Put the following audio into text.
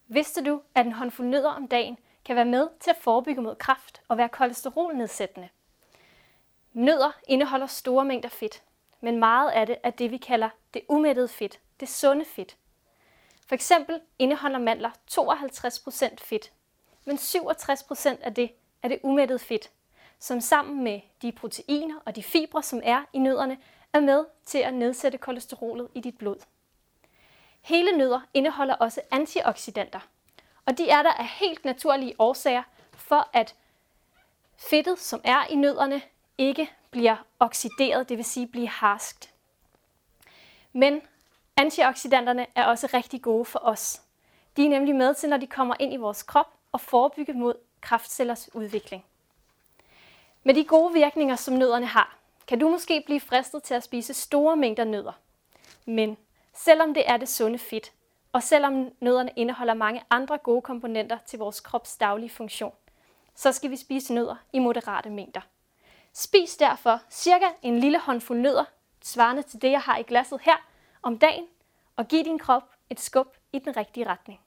Vidste du, at en håndfuld nødder om dagen kan være med til at forebygge mod kræft og være kolesterolnedsættende? Nødder indeholder store mængder fedt, men meget af det er det, vi kalder det umættede fedt, det sunde fedt. For eksempel indeholder mandler 52% fedt, men 67% af det er det umættede fedt, som sammen med de proteiner og de fibre, som er i nødderne, er med til at nedsætte kolesterolet i dit blod. Hele nødder indeholder også antioxidanter, og de er der af helt naturlige årsager, for at fedtet, som er i nødderne, ikke bliver oxideret, det vil sige bliver harskt. Men antioxidanterne er også rigtig gode for os. De er nemlig med til, når de kommer ind i vores krop, og forebygge mod kræftcellers udvikling. Med de gode virkninger, som nødderne har, kan du måske blive fristet til at spise store mængder nødder. Men selvom det er det sunde fedt, og selvom nødderne indeholder mange andre gode komponenter til vores krops daglige funktion, så skal vi spise nødder i moderate mængder. Spis derfor cirka en lille håndfuld nødder, svarende til det, jeg har i glasset her, om dagen, og giv din krop et skub i den rigtige retning.